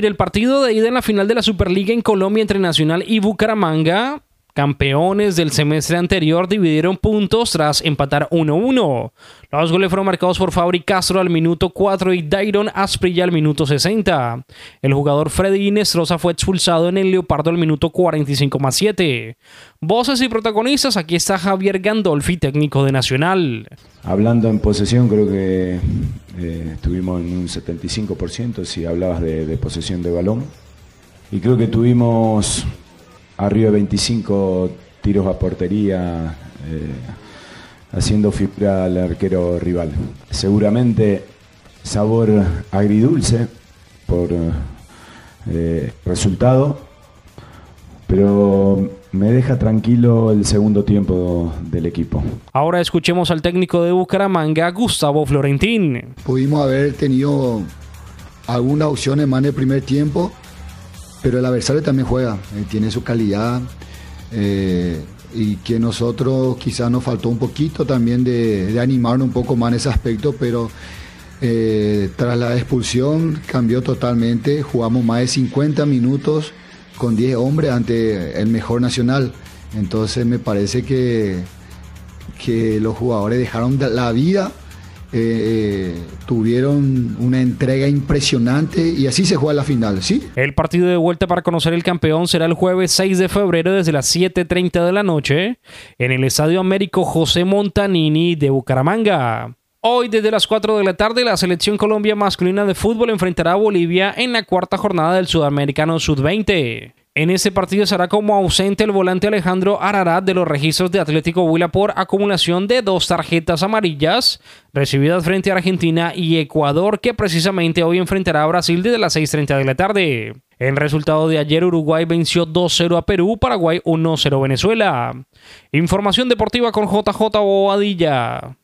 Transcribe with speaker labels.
Speaker 1: El partido de ida en la final de la Superliga en Colombia entre Nacional y Bucaramanga, campeones del semestre anterior, dividieron puntos tras empatar 1-1. Los goles fueron marcados por Fabri Castro al minuto 4 y Dairon Asprilla al minuto 60. El jugador Freddy Inestrosa fue expulsado en el Leopardo al minuto 45+7. Voces y protagonistas, aquí está Javier Gandolfi, técnico de Nacional.
Speaker 2: Hablando en posesión, creo que estuvimos en un 75%, si hablabas de posesión de balón. Y creo que tuvimos arriba de 25 tiros a portería, haciendo fibra al arquero rival. Seguramente sabor agridulce por resultado, pero me deja tranquilo el segundo tiempo del equipo.
Speaker 1: Ahora escuchemos al técnico de Bucaramanga, Gustavo Florentín.
Speaker 3: Pudimos haber tenido algunas opciones más en el primer tiempo, pero el adversario también juega, tiene su calidad, y que nosotros quizás nos faltó un poquito también de animarnos un poco más en ese aspecto, pero tras la expulsión cambió totalmente. Jugamos más de 50 minutos con 10 hombres ante el mejor Nacional. Entonces me parece que los jugadores dejaron la vida, tuvieron una entrega impresionante y así se juega la final, ¿sí?
Speaker 1: El partido de vuelta para conocer el campeón será el jueves 6 de febrero desde las 7:30 de la noche en el Estadio Américo José Montanini de Bucaramanga. Hoy desde las 4 de la tarde la Selección Colombia masculina de fútbol enfrentará a Bolivia en la cuarta jornada del Sudamericano Sub-20. En ese partido será como ausente el volante Alejandro Ararat de los registros de Atlético Huila por acumulación de 2 tarjetas amarillas recibidas frente a Argentina y Ecuador, que precisamente hoy enfrentará a Brasil desde las 6:30 de la tarde. En resultado de ayer, Uruguay venció 2-0 a Perú, Paraguay 1-0 Venezuela. Información deportiva con JJ Bobadilla.